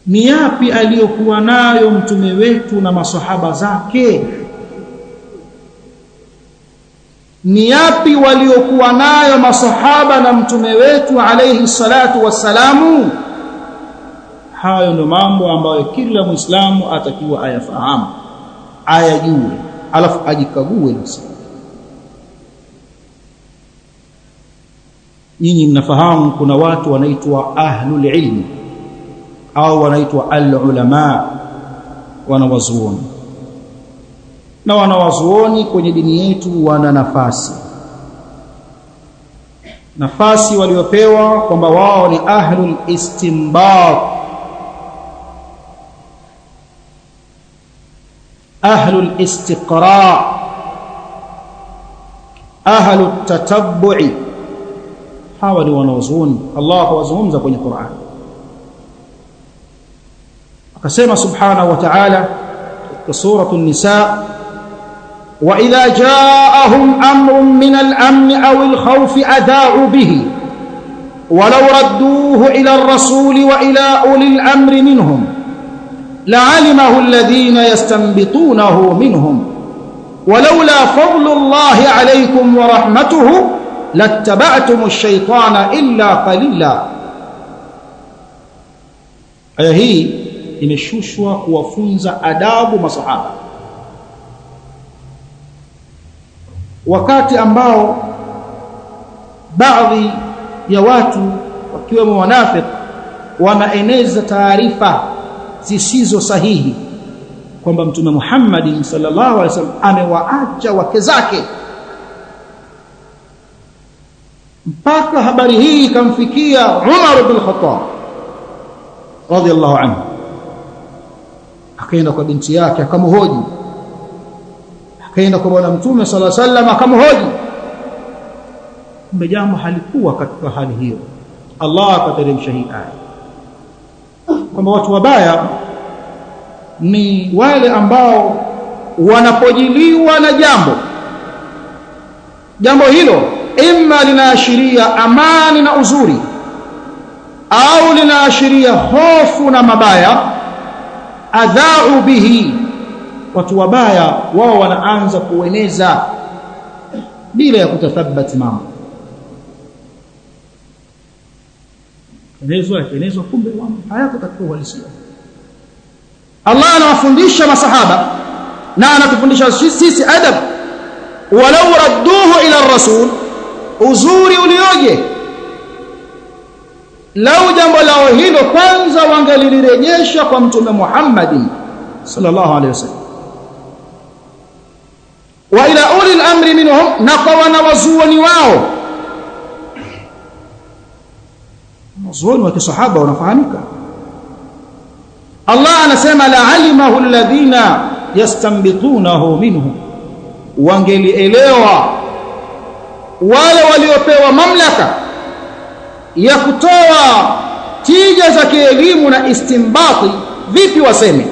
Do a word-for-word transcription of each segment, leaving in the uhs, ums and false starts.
ni yapi aliyokuwa nayo mtume wetu na masahaba zake? Ni yapi waliokuwa nayo masahaba na mtume wetu alayhi salatu wassalamu? Hayo ndio mambo ambayo kila Muislamu atakiwa ayafahamu, ayajue, alafu ajikague nafsi. Nyinyi mnafahamu kuna watu wanaitwa ahlul ilm au wanaitwa al-ulama, wanawazuoni. Na wanawazuoni kwenye dini yetu wana nafasi. Nafasi waliopewa kwamba wao ni ahlul istinbat, ahlul istiqra, ahlut tatabbu'i. Hawa ni wanawazuoni. Allah huwazungumza kwenye Qur'an, akasema subhanahu wa ta'ala katika suratu an-Nisa, wa idha ja'ahum amrun min al-amn aw al-khawf adha'u bihi walau radduhu ila ar-rasuli wa ila uli al-amri minhum la'alimahu alladhina yastanbitunahu minhum walawla fadlu Allahi 'alaykum wa rahmatuhu lattaba'tum ash-shaytana illa qalila. Aya hii imeshushwa kuwafunza adabu masahaba, wakati ambao baadhi ya watu wakiwemo wanafiki wanaeneza taarifa zisizo sahihi kwamba Mtume Muhammad sallallahu alaihi wasallam amewaacha wake zake, mpaka habari hii ikamfikia Umar ibn Khattab radhiyallahu anhu. Akaenda kwa binti yake akamhoji, akaenda kwa bwana Mtume sallallahu alaihi wasallam akamhoji. Kumbe jambo halikuwa katika hali hiyo. Allah akateremsha hii aya kwamba watu wabaya ni wale ambao wanapojiliwa na jambo, jambo hilo imma linaashiria amani na uzuri au linaashiria hofu na mabaya, adha'u bihi, watu wabaya wao wanaanza kueneza bila ya kutathabati mambo. Enezwa enezwa kumbe mambo hayako katika uhalisia. Allah anawafundisha masahaba na anatufundisha sisi adab, walau radduhu ila ar-rasul, uzuri ulioje lau jambo lao hilo kwanza wangalirejesha kwa Mtume Muhammad sallallahu alaihi wasallam, wa ila ulil amri minhum, na kwa wanawazuoni wao. Wazuoni wa kisahaba wanafahamika. Allah anasema la'alimahu alladhina yastanbitunahu minhum, wangelielewa wale waliopewa mamlaka ya kutoa tija za kielimu na istinbati, vipi waseme.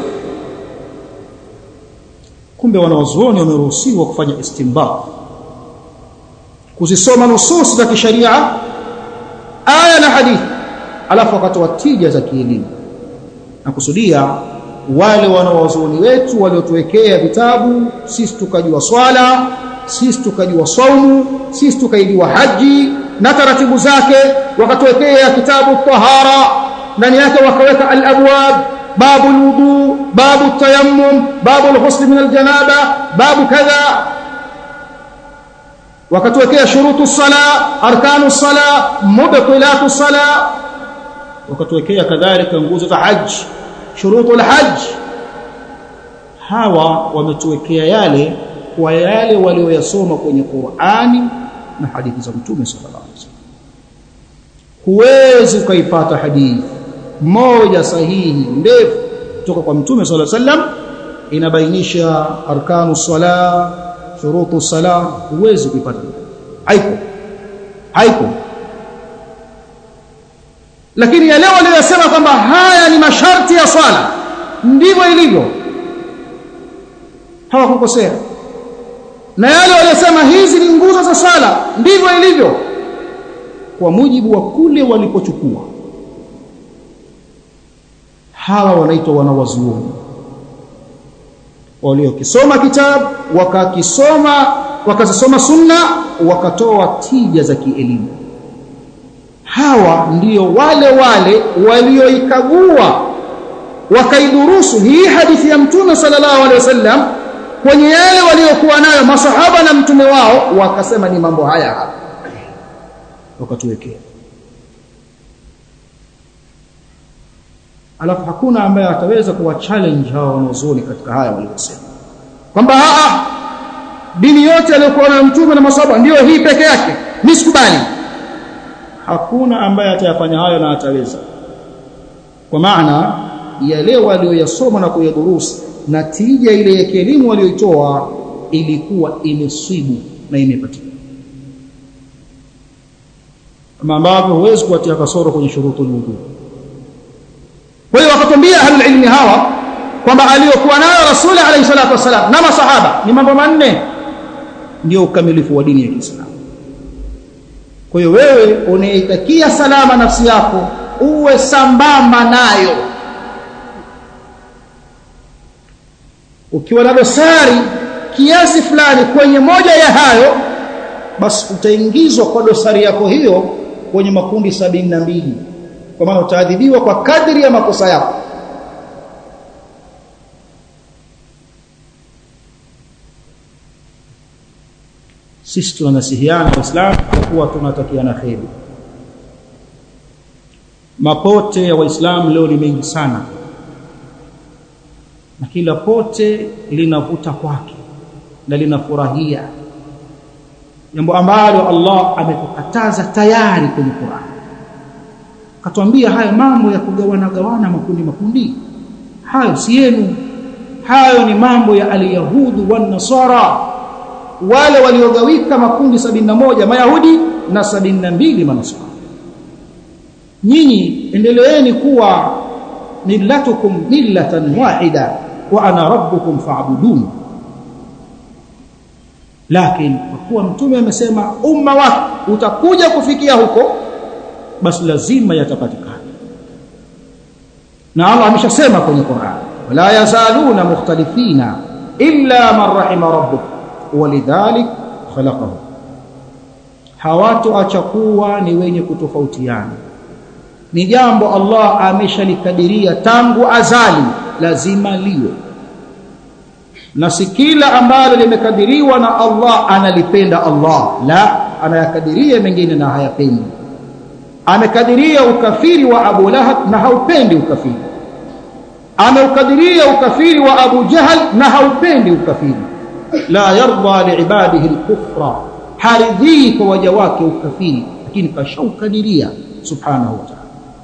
Kumbe wanawazuoni wameruhusiwa kufanya istinbat, kuzisoma nusus za kisharia, aya na hadithi, alafu wakatoa tija za kielimu. Na kusudia wale wanawazuoni wetu waliotuwekea vitabu, sisi tukajua swala, sisi tukajua saumu, sisi tukajua haji na taratibu zake, wakatuwekea kitabu tahara, ndani yake wakaweka al-abwab, babu al-wudu, babu at-tayammum, babu al-ghusl min al-janaba, babu kadha, wakatuwekea shurutu as-salah, arkanu as-salah, mubtilatu as-salah, wakatuwekea kadhalika nguzo za haji, shurutu al-hajj. Hawa wametuwekea yale kwa yale walioyasoma kwenye Qur'ani na hadithi za Mtume sallallahu alaihi wasallam. Huwezi ukaipata hadithi moja sahihi ndefu kutoka kwa Mtume sallallahu alaihi wasallam inabainisha arkanu salah, shurutu salah, huwezi kuipata. Haipo, haipo. Lakini ya leo waliyosema kwamba haya ni masharti ya swala, ndivyo ilivyo, hawakukosea. Na yale waliyosema hizi ni nguzo za swala, ndivyo ilivyo, kwa mujibu wa kule walipochukua. hawa wanaitwa wanawazuoni waliokisoma kitabu wakakisoma wakazisoma sunna wakatoa tija za kielimu. Hawa ndio wale wale walioikagua wakaidurusu hii hadithi ya Mtume sallallahu alaihi wasallam kwenye yale waliokuwa nayo masahaba na mtume wao, wakasema ni mambo haya hapa, wakatuwekea. Alafu hakuna ambaye ataweza kuwa challenge hao wanazuoni katika haya waliosema kwamba aa dini yote aliyokuwa na mtume na masahaba ndio hii peke yake, nisikubali. Hakuna ambaye atayafanya hayo na ataweza, kwa maana yale walioyasoma na kuyadurusu na tija ile ya elimu walioitoa ilikuwa imesibu na imepatikana, kama ambavyo huwezi kuatia kasoro kwenye shurutul wudu. Kwa hiyo wakatambia ahlul ilmi hawa kwamba aliyokuwa nayo Rasul alayhi salatu wasalam na masahaba ni mambo manne ndio ukamilifu wa dini ya Kiislamu. Kwa hiyo wewe unaitakia salama nafsi yako uwe sambamba nayo. Ukiwa na dosari kiasi fulani kwenye moja ya hayo, basi utaingizwa kwa dosari yako hiyo kwenye makundi sabini na mbili, kwa maana utaadhibiwa kwa kadri ya makosa yako. Sisi tunasihiana Waislamu kwa kuwa tunatakiana kheri. Mapote ya Waislamu leo ni mengi sana, na kila pote linavuta kwake na linafurahia jambo ambalo Allah ametukataza tayari kwenye Qur'an. Katuambia haya mambo ya kugawana gawana makundi makundi, hayo si yenu, hayo ni mambo ya al-yahudu wan nasara, wale waliogawika makundi sabini na moja mayahudi na sabini na mbili manasara. Nyinyi endeleeni kuwa millatukum millatan wahida wa ana rabbukum fa'budun. Lakini kwa kuwa mtume amesema umma wako utakuja kufikia huko, basi lazima yatapatikana. Na Allah ameshasema kwenye Qur'an, wala yazaluna mukhtalifina illa man rahima rabbuk walidhalik khalaqahu. Hawatoacha kuwa ni wenye kutofautiana, ni jambo Allah ameshalikadiria tangu azali, lazima liwe. Na si kila ambalo limekadiriwa na Allah analipenda Allah, la, anayakadiria mengine na hayapendi. Amekadiria ukafiri wa Abu Lahab na haupendi ukafiri, ameukadiria ukafiri wa Abu Jahal na haupendi ukafiri. La yarda liibadihi al-kufra, haridhi kwa waja wake ukafiri, lakini kashaukadiria subhanahu wa ta'ala.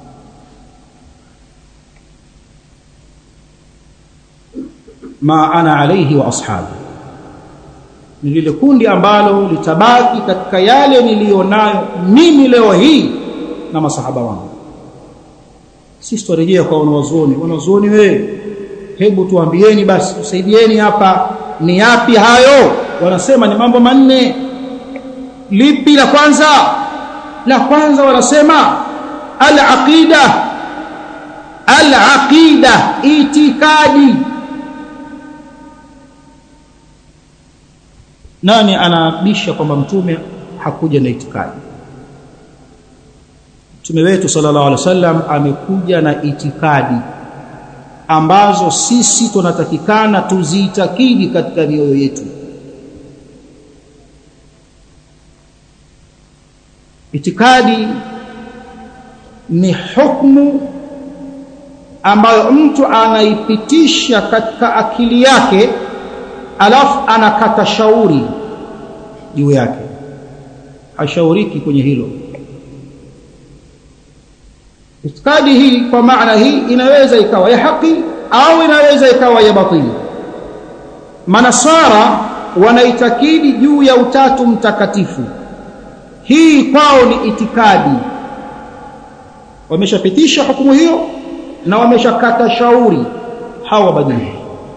Ma ana alayhi wa ashabi, ni lile kundi ambalo litabaki katika yale nilionayo mimi leo hii na masahaba wangu. Sisi turejea kwa wanazuoni. Wanazuoni wewe, hebu tuambieni basi, tusaidieni hapa, ni yapi hayo? Wanasema ni mambo manne. Lipi la kwanza? La kwanza wanasema al-aqida. Al-aqida, itikadi. Nani anabisha kwamba mtume hakuja na itikadi? Mtume wetu sallallahu alaihi wasallam amekuja na itikadi ambazo sisi tunatakikana tuziitakidi katika mioyo yetu. Itikadi ni hukumu ambayo mtu anaipitisha katika akili yake, alafu anakata shauri juu yake, hashauriki kwenye hilo. Itikadi hii kwa maana hii inaweza ikawa ya haki au inaweza ikawa ya batili. Manasara wanaitakidi juu ya utatu mtakatifu, hii kwao ni itikadi. Wameshapitisha hukumu hiyo na wameshakata shauri, hawabadiliki.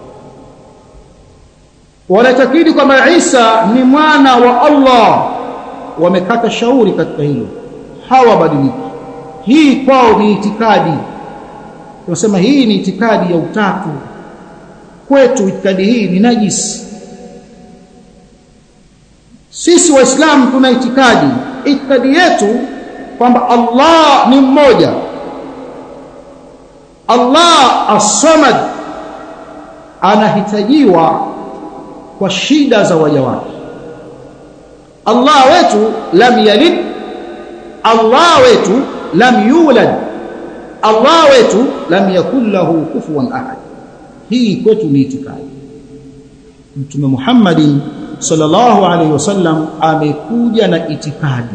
Wanaitakidi kwamba Isa ni mwana wa Allah, wamekata shauri katika hilo, hawabadiliki. Hii kwao ni itikadi. tunasema hii ni itikadi ya utatu. Kwetu itikadi hii ni najisi. Sisi Waislamu tuna itikadi, itikadi yetu kwamba Allah ni mmoja. Allah as-Samad anahitajiwa kwa shida za waja wake. Allah wetu lam yalid, Allah wetu lam yulad, Allah wetu lam yakul lahu kufuwan ahad. Hii kwetu ni itikadi. Mtume Muhammad sallallahu alaihi wasallam amekuja na itikadi.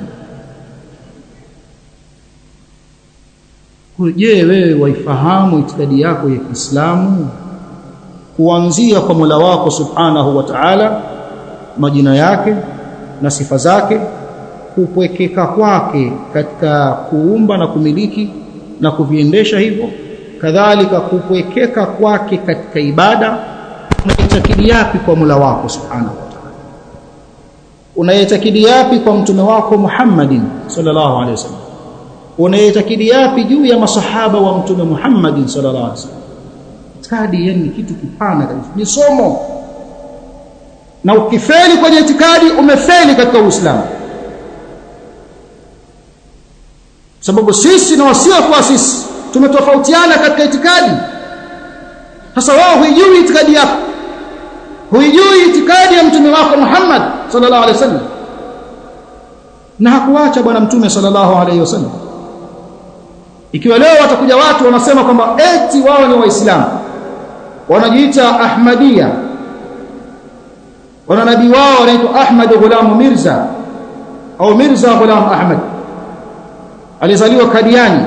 Je, wewe waifahamu itikadi yako ya Kiislamu? Kuanzia kwa Mola wako Subhanahu wa Ta'ala, majina yake na sifa zake, kupwekeka kwake katika kuumba na kumiliki na kuviendesha hivyo, kadhalika kupwekeka kwake katika ibada. Unaitakidi yapi kwa Mola wako Subhanahu wa Ta'ala? Unaitakidi yapi kwa mtume wako Muhammadin sallallahu alaihi wasallam? Unaitakidi yapi juu ya masahaba wa mtume Muhammadin sallallahu alaihi wasallam? Itikadi yani kitu kipana kabisa, ni somo. Na ukifeli kwenye itikadi umefeli katika Uislamu. Sababu sisi na wasio kwa sisi tumetofautiana katika itikadi. Sasa wao hujui itikadi yako, hujui itikadi ya mtume wako Muhammad sallallahu alaihi wasallam, na hakuacha bwana mtume sallallahu alaihi wasallam. Ikiwa leo watakuja watu wanasema kwamba eti wao ni Waislamu, wanajiita Ahmadiyya, wana nabii wao anaitwa Ahmad Ghulam Mirza au Mirza Ghulam Ahmad, alizaliwa Kadiani,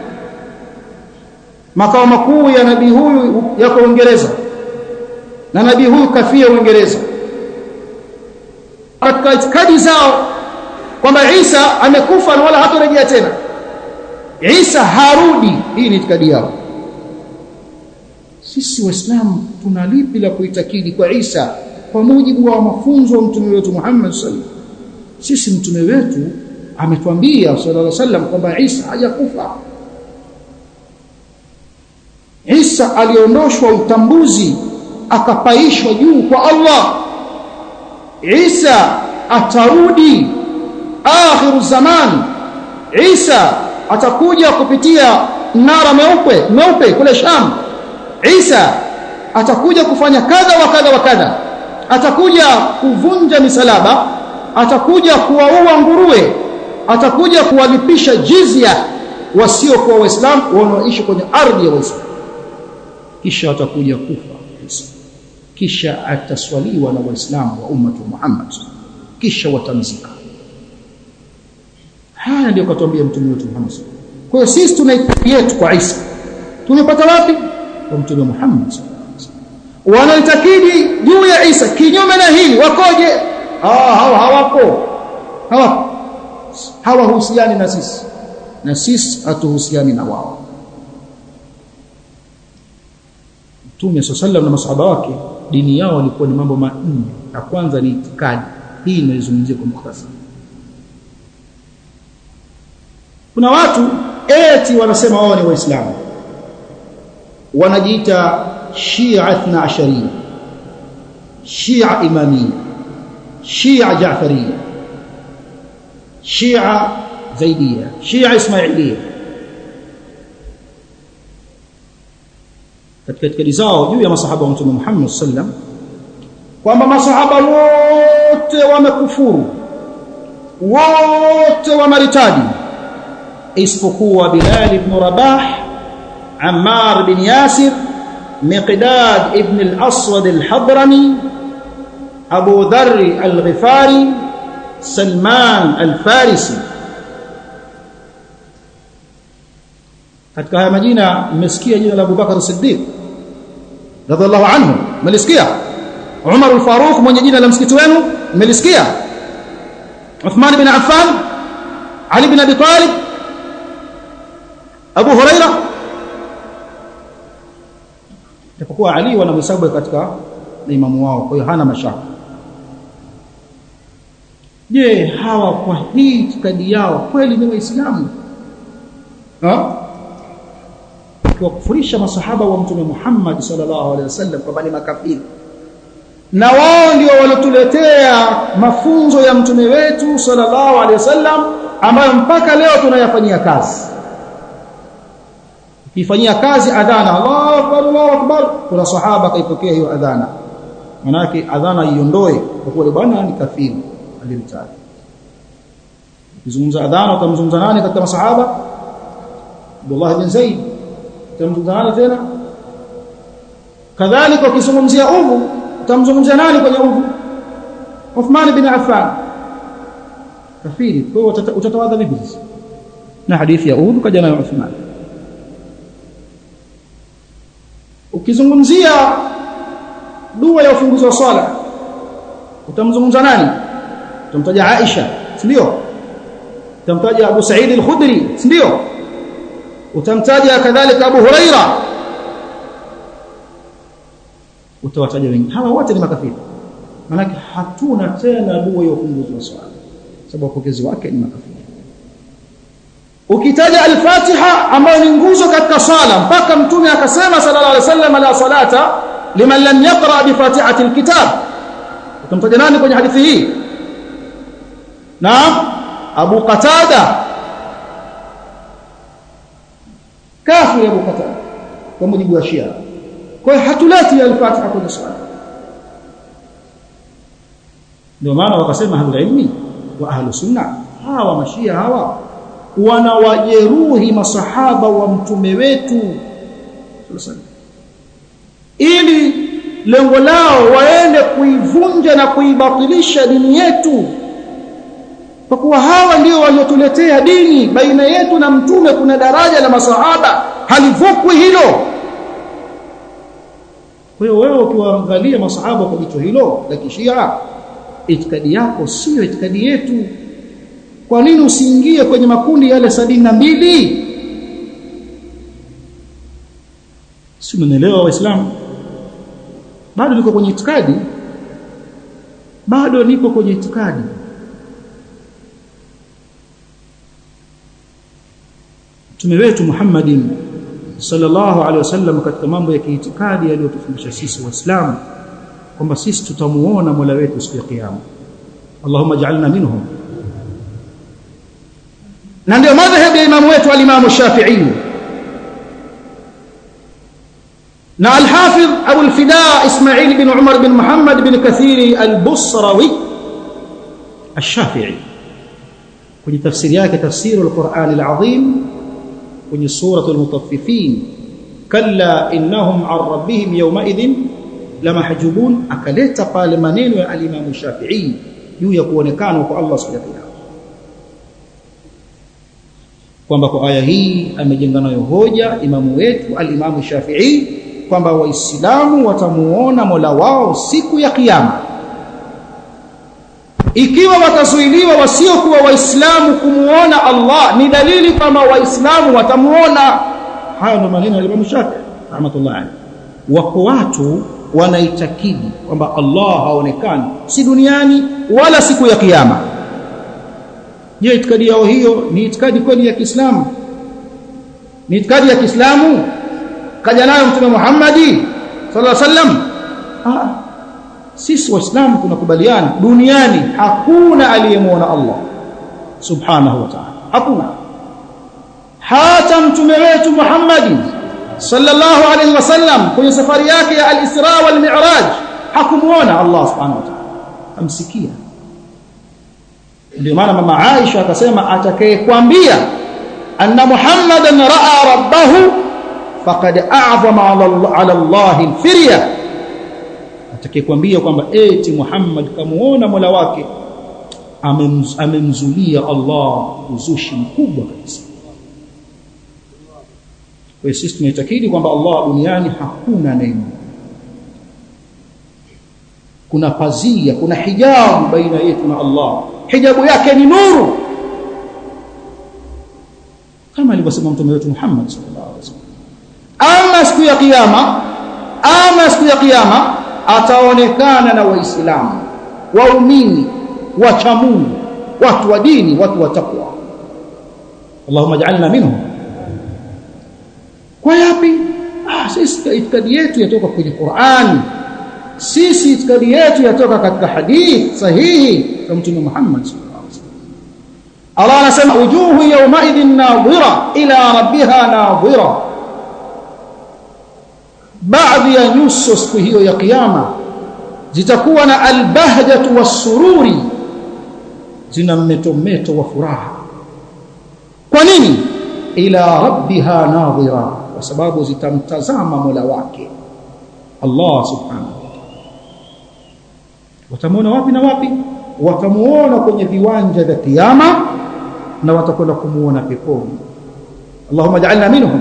makao makuu ya nabii huyu yako Uingereza, na nabii huyu kafia Uingereza. Katika itikadi zao kwamba Isa amekufa na wala hatorejea tena, Isa harudi. Hii ni itikadi yao. Sisi Waislamu tuna lipi la kuitakidi kwa Isa kwa mujibu wa mafunzo wa mtume wetu Muhammad sallallahu alaihi wasallam? Sisi mtume wetu ametuambia sallallahu alaihi wasallam kwamba Isa hajakufa. Isa aliondoshwa utambuzi akapaishwa juu kwa Allah. Isa atarudi akhiru zaman. Isa atakuja kupitia mnara mweupe mweupe kule Sham. Isa atakuja kufanya kadha wa kadha wa kadha, atakuja kuvunja misalaba, atakuja kuwaua nguruwe, atakuja kuwalipisha jizya wasio kwa Waislamu wanaoishi kwenye ardhi ya Waislamu, kisha atakuja kufa Isa, kisha ataswaliwa na Waislamu wa umma Muhammad, kisha watamzika. Haya ndio katuambia mtume wetu Muhammad. Kwa hiyo sisi tuna itikadi yetu kwa Isa. Tumepata wapi? Kwa mtume Muhammad. Wanaitakidi juu ya Isa kinyume na hili wakoje? Ah, hawa hawapo. Hawa hawahusiani na sisi, na sisi hatuhusiani na wao. Mtume sallallahu na masahaba wake dini yao ilikuwa ni mambo manne. Ya kwanza ni itikadi. Hii inaizungumzia kwa mukhtasari. Kuna watu eti wanasema wao ni Waislamu, wanajiita Shia Ithna Ashariya, Shia Imamiyya, Shia Jaafariya, Shia Zaidiyya, Shia Ismailiyya. Katika itikadi zao juu ya masahaba wa Mtume Muhammad sallallahu alaihi wasallam kwamba masahaba wote wamekufuru, wote wameritadi isipokuwa Bilal ibn Rabah, Ammar bin Yasir, Miqdad ibn al-Aswad al-Hadrami, Abu Dharr al-Ghifari, Salman al-Farisi. Katika haya majina mmesikia jina la Abu Bakar as-Siddiq radhiallahu anhu, mmelisikia? Umar al-Faruq mwenye jina la msikiti wenu mmelisikia? Uthman bin Affan, Ali bin Abi Talib, Abu Huraira. Japokuwa Ali wanamhesabu katika imamu wao, kwa hiyo hana mashaka. Je, hawa kwa hii itikadi yao kweli ni Waislamu? Ha? wakiwakufurisha masahaba wa mtume Muhammad sallallahu alaihi wasallam kwamba ni makafiri, na wao ndio walotuletea mafunzo ya mtume wetu sallallahu alaihi wasallam ambayo mpaka leo tunayafanyia kazi. Kifanyia kazi adhana Allahu akbar Allahu akbar, kuna sahaba kaipokea hiyo adhana, manake adhana iondoe kwa kuwa bwana ni kafiri aliritaji. Kizungumza adhana utamzungumza nani katika masahaba? Abdullah bin Zaid. Utamzungumza nani tena? Kadhalika ukizungumzia udhu utamzungumzia nani kwenye udhu? Uthman bin Affan, kafiri. Kwa hiyo utatawadha vipi sasa? Na hadithi ya udhu kaja nayo Uthman. Ukizungumzia dua ya ufunguzi wa swala utamzungumza nani? Utamtaja Aisha, si ndio? Utamtaja Abu Sa'id al-Khudri, si ndio? Utamtaja kadhalika Abu Huraira, utawataja wengi. Hawa wote ni makafiri, maana hatuna tena dua ya ufunguzi wa swala sababu pokezi wake ni makafiri. Ukitaja al-Fatiha ambayo ni nguzo katika swala, mpaka mtume akasema sallallahu alaihi wasallam la salata liman lam yaqra bi fatihati al-kitab, utamtaja nani kwenye hadithi hii? Naam, Abu Qatada, kafiri Abu Qatada kwa mujibu wa Shia. Kwa hiyo hatuleti al-Fatiha kwenye swala. Ndio maana wakasema ahlul ilmi wa ahlus sunna, hawa mashia hawa wanawajeruhi masahaba wa mtume wetu ili lengo lao waende kuivunja na kuibatilisha dini yetu, kwa kuwa hawa ndio waliotuletea dini. Baina yetu na mtume kuna daraja la masahaba, halivukwi hilo. Kwa hiyo wewe ukiwaangalia masahaba kwa jicho hilo la kishia, itikadi yako sio itikadi yetu. Kwa nini usiingie kwenye makundi yale sabini na mbili? Si mnaelewa Waislamu? Bado niko kwenye itikadi, bado niko kwenye itikadi. Mtume wetu Muhammadin sallallahu alaihi wasallam katika mambo ya kiitikadi aliyotufundisha sisi Waislamu kwamba sisi tutamuona Mola wetu siku ya kiyama. Allahumma ij'alna minhum. Na ndio madhhabu ya imamu wetu al-Imam Shafi'i na al-Hafidh Abu al-Fida Ismail bin Umar bin Muhammad bin Kathir al-Busrawi al-Shafi'i kwenye tafsiri yake tafsir al-Qur'an al-Azim kwenye sura al-Mutaffifin, kalla innahum an rabbihim yawma idhin lamahjubun, akaleta pale maneno ya al-Imam Shafi'i juu ya kuonekana kwa Allah subhanahu wa ta'ala, kwamba kwa aya hii amejenga nayo hoja imamu wetu al-Imam Shafi'i kwamba waislamu watamuona Mola wao siku ya kiyama. Ikiwa watazuiliwa wasiokuwa waislamu kumuona Allah, ni dalili kama waislamu watamuona. Haya ndio maneno ya Imam Shafi'i rahmatullah alayhi. Wako watu wanaitakidi kwamba Allah haonekani si duniani wala siku ya kiyama. Je, itikadi yao hiyo ni itikadi kweli ya Kiislamu? Ni itikadi ya Kiislamu kaja nayo Mtume Muhammad sallallahu alaihi wasallam? Ah, sisi Waislamu tunakubaliana duniani hakuna aliyemuona Allah subhanahu wa ta'ala, hakuna. Hata Mtume wetu Muhammad sallallahu alaihi wasallam kwenye safari yake ya al-Isra wal Mi'raj hakumuona Allah subhanahu wa ta'ala, amsikia. Ndio maana mama Aisha akasema atakayekwambia anna Muhammadan ra'a rabbahu faqad a'zama 'ala Allah al-firya, atakayekwambia kwamba eti Muhammad kamuona Mola wake amemzulia Allah uzushi mkubwa kabisa. Kwa sisi tunaitakidi kwamba Allah duniani hakuna neno, kuna pazia, kuna hijabu baina yetu na Allah, hijabu yake ni nuru, kama alivyosema Mtume wetu Muhammad sallallahu alaihi wasallam. Ama siku ya kiyama, ama siku ya kiyama ataonekana na Waislamu, waumini, wacha Mungu, watu wa dini, watu wa takwa. Allahumma ij'alna minhum. Kwa yapi? Ah, sisi itikadi yetu yatoka kwenye Qur'an, sisi itikadi yetu yatoka katika hadith sahihi za Mtume Muhammad sallallahu alaihi wasallam. Allah anasema wujuhu yawma idhin nadhira ila rabbiha nadhira, baadhi ya nyuso siku hiyo ya kiyama zitakuwa na albahjatu wasururi, zina mmeto wa furaha. Kwa nini? Ila rabbiha nadhira, kwa sababu zitamtazama Mola wake Allah subhanahu wa ta'ala. Watamuona wapi na wapi? Watamuona kwenye viwanja vya kiyama na watakwenda kumuona peponi. Allahumma ja'alna minhum.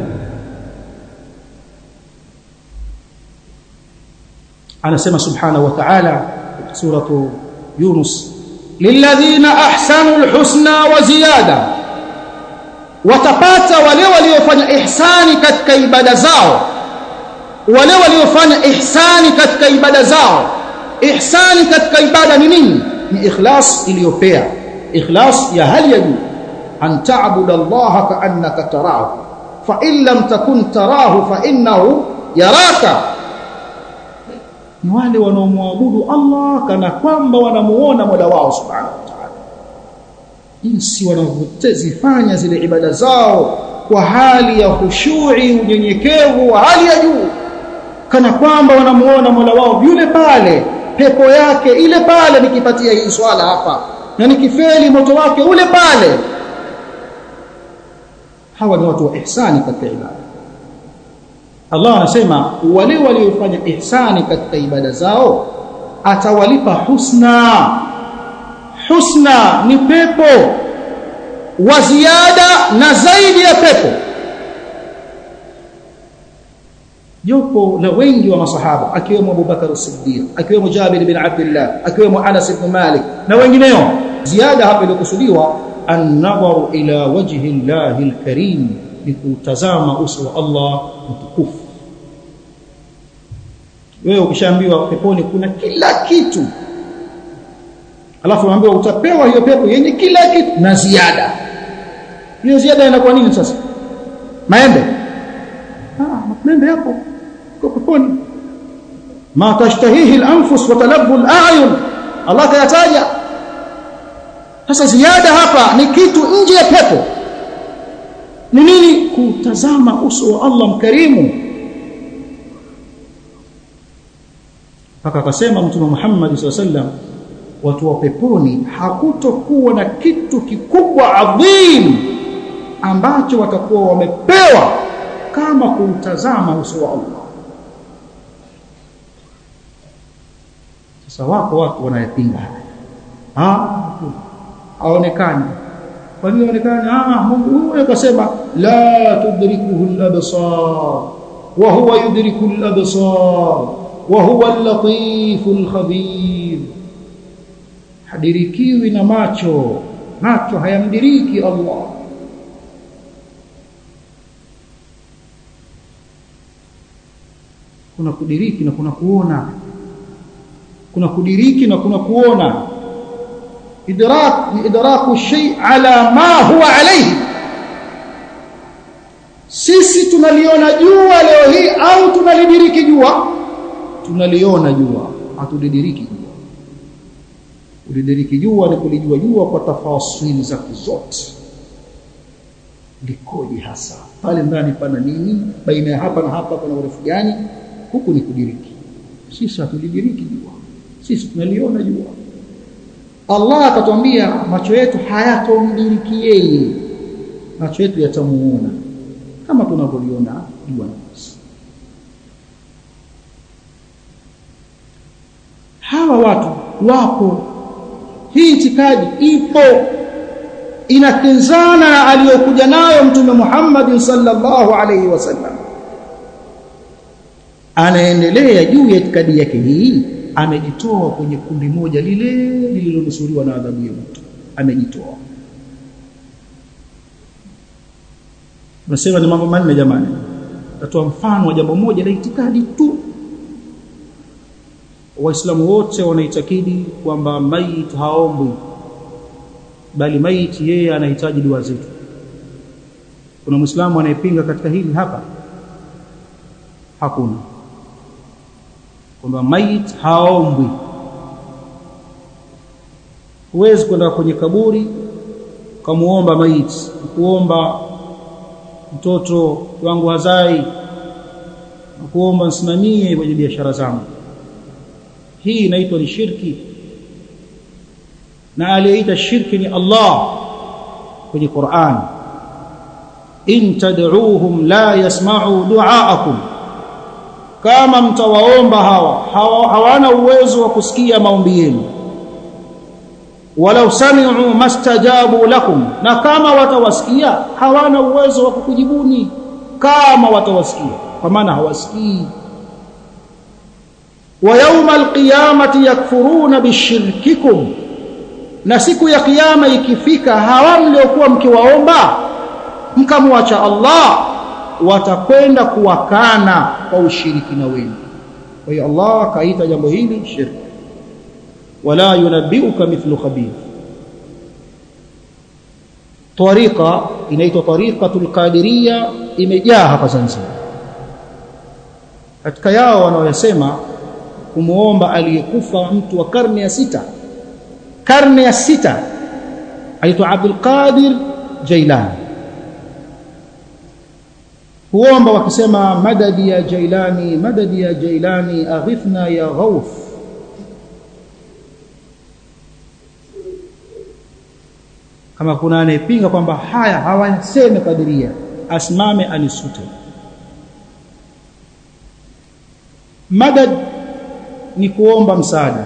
Anasema subhanahu wa ta'ala suratu Yunus, lilladhina ahsanul husna wa ziyada, watapata wale waliofanya ihsani katika ibada zao, wale waliofanya ihsani katika ibada zao. Ihsani katika ibada ni nini? Ni ikhlas iliyopea, ikhlas ya hali ya juu, an ta'budu Allah ka'annaka tarahu fa in lam takun tarahu fa innahu yaraka. Ni wale wanaomwabudu Allah kana kwamba wanamuona Mola wao subhanahu wa ta'ala. Jinsi wanavyozifanya zile ibada zao kwa hali ya khushu'i, unyenyekevu wa hali ya juu, kana kwamba wanamuona Mola wao yule pale, pepo yake ile pale, nikipatia hii swala hapa na nikifeli moto wake ule pale. Hawa ni watu wa ihsani katika ibada. Allah anasema wale waliofanya ihsani katika ibada zao atawalipa husna. Husna ni pepo, wa ziada na zaidi ya pepo. Jopo la wengi wa masahaba, akiwemo Abu Bakar as-Siddiq, akiwemo Jabir bin Abdullah, akiwemo Anas ibn Malik na wengineo. Ziada hapa ilikusudiwa an-nadharu ila wajhi Allahil karim, ni kutazama uso wa Allah mtukufu. Wewe ukishaambiwa peponi kuna kila kitu, alafu unaambiwa utapewa hiyo pepo yenye kila kitu na ziada. Hiyo ziada inakuwa nini sasa? Maembe. Ah, maembe hapo kwa peponi. Ma tashtahihi al-anfus wa talabbu al-a'yun, Allah kayataja. Sasa ziada hapa ni kitu nje ya pepo. Ni nini? Kutazama uso wa Allah mkarimu. Paka akasema Mtume Muhammad sallallahu alaihi wasallam, watu wa peponi hakutokuwa na kitu kikubwa adhim ambacho watakuwa wamepewa kama kutazama uso wa Allah. Sasa wako watu wanayepinga, ah, haonekani. Kwa nini haonekani? Ah, Mungu akasema la tudrikuhu al-absar wa huwa yudriku al-absar wa huwa al-latiful khabir. Hadirikiwi na macho, macho hayamdiriki Allah. Kuna kudiriki na kuna kuona, kuna kudiriki na kuna kuona. Idrak ni idraku shay ala ma huwa alayhi. Sisi tunaliona jua leo hii au tunalidiriki jua? Tunaliona jua, hatulidiriki jua. Ulidiriki jua ni kulijua jua kwa tafasili zake zote, likoje hasa, pale ndani pana nini, baina ya hapa na hapa kuna urefu gani. Huku ni kudiriki. Sisi hatulidiriki jua, sisi tunaliona jua. Allah akatuambia macho yetu hayatomdiriki yeye, macho yetu yatamuona kama tunavyoliona jua. Hawa watu wapo, hii itikadi ipo, inakinzana na aliyokuja nayo Mtume Muhammad sallallahu alaihi wasallam. Anaendelea juu ya itikadi yake hii, amejitoa kwenye kundi moja lile lililonusuriwa na adhabu ya moto, amejitoa. Nasema ni mambo manne jamani. Tatoa mfano wa jambo moja la itikadi tu. Waislamu wote wanaitakidi kwamba maiti haombwi, bali maiti yeye anahitaji dua zetu. Kuna Muislamu anayepinga katika hili hapa? hakuna. Kwamba maiti haombwi. Huwezi kwenda kwenye kaburi kumuomba maiti, kuomba mtoto wangu hazai, kuomba nisimamie kwenye biashara zangu. Hii inaitwa ni shirki, na aliyeita shirki ni Allah kwenye Qur'an, in tad'uuhum la yasma'u du'aakum, kama mtawaomba hawa hawana uwezo wa kusikia maombi yenu. Walau sami'u mastajabu lakum, na kama watawasikia hawana uwezo wa kukujibuni kama watawasikia, kwa maana hawasikii. Wa yawmal qiyamati yakfuruna bishirkikum, na siku ya kiyama ikifika hawa mliokuwa mkiwaomba mkamwacha Allah watakwenda kuwakana kwa ushirikina wenu. Kwa hiyo Allah kaita jambo hili shirki. Wala yunabbiuka mithlu khabir. Tariqa inaitwa tariqatul qadiriyya, imejaa hapa Zanzibar. Katika yao wanaoyasema kumuomba aliyekufa mtu wa karne ya sita, karne ya sita, aitwa Abdul Qadir Jailani. Huomba wakisema madadi ya Jailani, madadi ya Jailani, aghithna ya Ghauf. Kama kuna anayepinga kwamba haya hawaseme kadiria, asimame anisute. Madad ni kuomba msaada.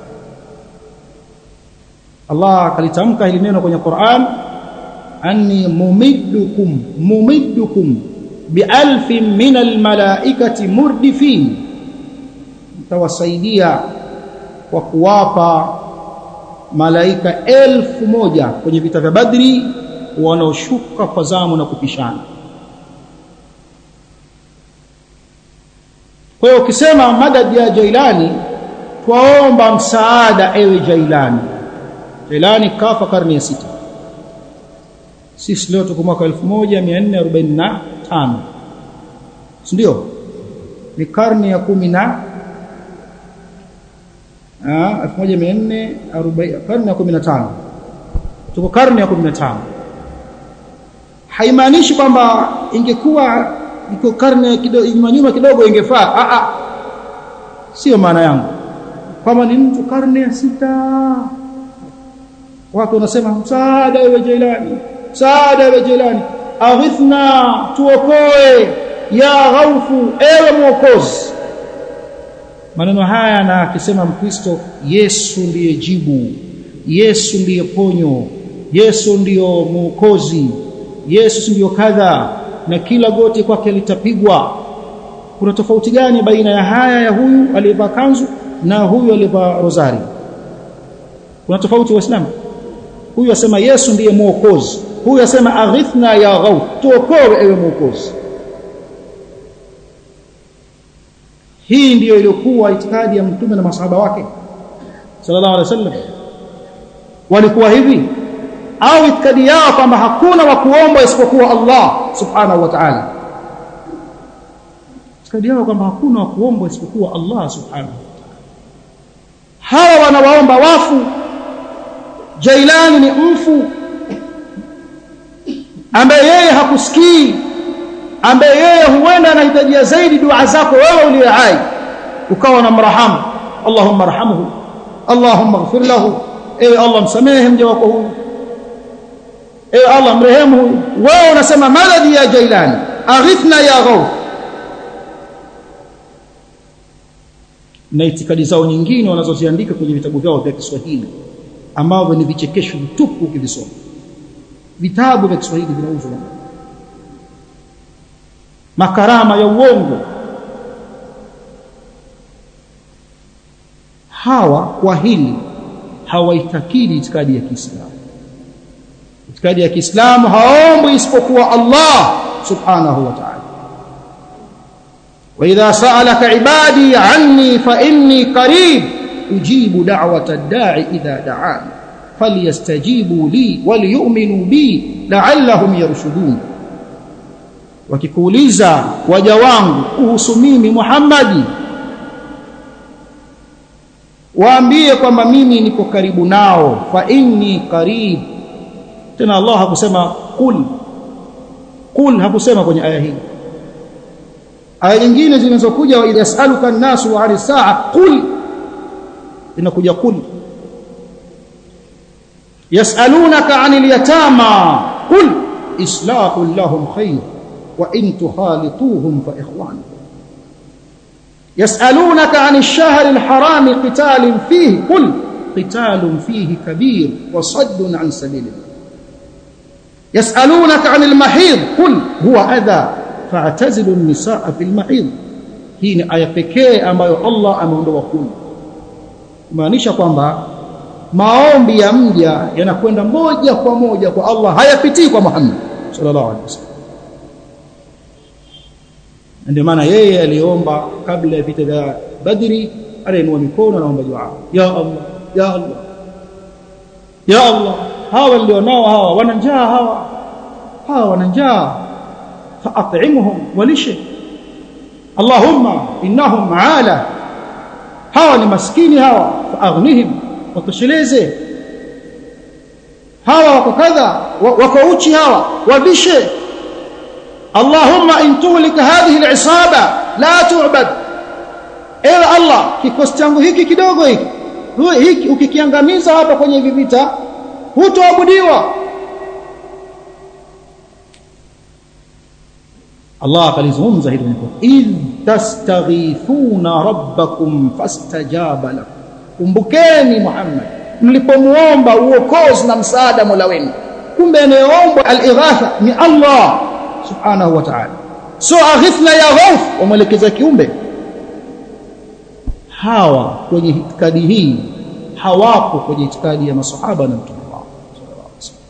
Allah akalitamka hili neno kwenye Qur'an, anni mumiddukum mumiddukum bialfin minal malaikati murdifin, tawasaidia kwa kuwapa malaika elfu moja kwenye vita vya Badri wanaoshuka kwa zamu na kupishana. Kwa hiyo ukisema madad ya Jailani, twaomba msaada ewe Jailani. Jailani kafa karne ya sita. Sisi leo tuko mwaka elfu moja mia nne arobaini na tano. Ndio? Ni karne ya kumi na ah elfu moja mia nne arobaini, karne ya kumi na tano. Tuko karne ya kumi na tano. Haimaanishi kwamba ingekuwa iko karne kidogo nyuma kidogo ingefaa. Ah ah. Sio maana yangu. Kama ni mtu karne ya sita, watu wanasema msaada ewe Jailani, msaada ewe Jailani, aghithna, tuokoe, ya Ghaufu, ewe mwokozi. Maneno haya na akisema Mkristo, Yesu ndiye jibu, Yesu ndiye ponyo, Yesu ndiyo mwokozi, Yesu ndiyo kadha, na kila goti kwake litapigwa. Kuna tofauti gani baina ya haya ya huyu aliyevaa kanzu na huyu aliyevaa rozari? Kuna tofauti Waislamu? Huyu asema Yesu ndiye mwokozi, huyu asema aghithna ya Ghauf, tuokoe ewe mwokozi. Hii ndiyo iliyokuwa itikadi ya Mtume na masahaba wake sallallahu alaihi wasallam. Walikuwa hivi, au itikadi yao kwamba hakuna wa kuomba isipokuwa Allah subhanahu wa ta'ala? Itikadi yao kwamba hakuna wa kuomba isipokuwa Allah subhanahu wa ta'ala. Hawa wanawaomba wafu. Jailani ni mfu ambaye yeye hakusikii, ambaye yeye huenda anahitajia zaidi dua zako wewe uliye hai, ukawa na mrahamu, Allahumma arhamhu, Allahumma ighfir lahu, ewe Allah msamehe mja wako huyu, ewe Allah mrehemu huyu. Wewe unasema madadi ya Jailani, aghithna ya Ghauf. Na itikadi zao nyingine wanazoziandika kwenye vitabu vyao vya Kiswahili ambavyo ni vichekesho vitupu ukivisoma. Vitabu vya Kiswahili vinauzwa, makarama ya uongo. Hawa kwa hili hawaitakidi itikadi ya Kiislamu. Itikadi ya Kiislamu haombi isipokuwa Allah subhanahu wa ta'ala. Wa idha sa'alaka ibadi anni fa inni qarib ujibu da'wata ad-da'i idha da'ani falyastajibu li waliyu'minu bi la'allahum yarshudun. wakikuuliza waja wangu kuhusu mimi Muhammadi, waambie kwamba mimi niko karibu nao, fa inni qarib. Tena Allah hakusema qul, qul hakusema kwenye aya hii. Aya nyingine zinazokuja wa yasaluka an-nasu 'ani as-sa'a qul, inakuja qul. Yasalunaka 'anil yatama qul islahu lahum khair wa in tukhalituhum fa ikhwanukum. يسألونك عن الشهر الحرام قتال فيه قل قتال فيه كبير وصد عن سبيل الله. يسألونك عن المحيض قل هو أذى فاعتزلوا النساء في المحيض. hii ni aya pekee ambayo Allah ameondoa kuni, maanisha kwamba maombi ya mja yanakwenda moja kwa moja kwa Allah, hayapitii kwa Muhammad sallallahu alaihi wasallam. Ndio maana yeye aliomba kabla ya vita vya Badri, aliinua mikono na omba dua, ya Allah ya Allah ya Allah, hawa ndio nao hawa wana njaa, hawa hawa wana njaa, fa'at'imhum walishe. Allahumma innahum 'ala, hawa ni maskini hawa, fa'aghnihim, watosheleze. Hawa wako kadha, wako uchi hawa, wabishe. Allahumma in tuhlika hadhihi al-isaba la tu'bad. Ewe Allah, kikosi changu hiki kidogo hiki hiki ukikiangamiza hapa kwenye hivi vita, hutoabudiwa. Allah akalizungumza hilo hapo, idh tastaghithuna rabbakum fastajaba lakum. Kumbukeni Muhammad, mlipomuomba uokozi na msaada Mola wenu. Kumbe anayeomba al-ighatha ni Allah subhanahu wa ta'ala, so aghithna ya ghauf, wamwelekeza kiumbe. Hawa kwenye itikadi hii hawapo kwenye itikadi ya masahaba na Mtume wao sallallahu alaihi wasallam.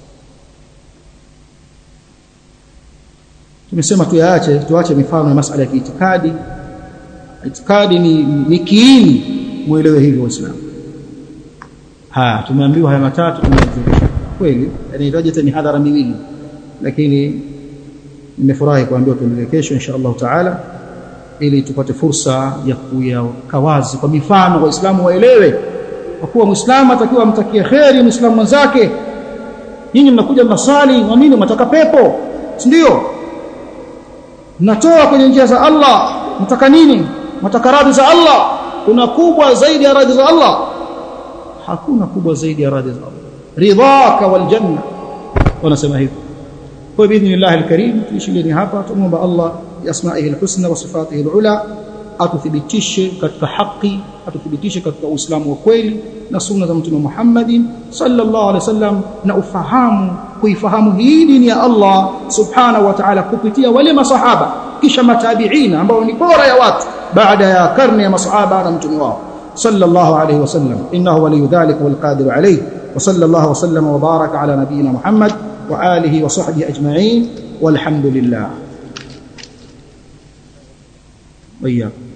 Tumesema tuyaache tuache mifano ya masuala ya itikadi. Itikadi ni, ni kiini, muelewe hivyo Waislamu. Ha, tumeambiwa haya matatu, tumezungumza kweli, inahitaji tena hadhara miwili, lakini nimefurahi kuambiwa tuendelee kesho insha Allah taala, ili tupate fursa ya kuyaweka wazi kwa mifano Waislamu waelewe. Kwa kuwa Muislamu atakiwa amtakie kheri Muislamu mwenzake. Nyinyi mnakuja mnasali, wa nini mtaka pepo? Si ndio? Mnatoa kwenye njia za Allah, mtaka nini? Mtaka radhi za Allah. Kuna kubwa zaidi ya radhi za Allah? Hakuna kubwa zaidi ya radhi za Allah. Ridhaka wal janna, wanasema hivyo. Kwa biidhnillah alkarim tuishilieni hapa. Tumuomba Allah biasma'ihi alhusna wa sifatihi alula atuthibitishe katika haki, atuthibitishe katika Uislamu wa kweli na sunna za Mtume Muhammadin sallallahu alaihi wasallam, na ufahamu kuifahamu hii dini ya Allah subhanahu wa ta'ala kupitia wale masahaba, kisha matabiina ambao ni bora ya watu baada ya karne ya masahaba na mtume wao sallallahu alaihi wasallam. Innahu waliyyu dhalika wal qadir alayhi. Wa sallallahu wa sallama wa baraka ala nabiyyina Muhammad wa alihi wa sahbihi ajma'in, walhamdulillah. وإياكم.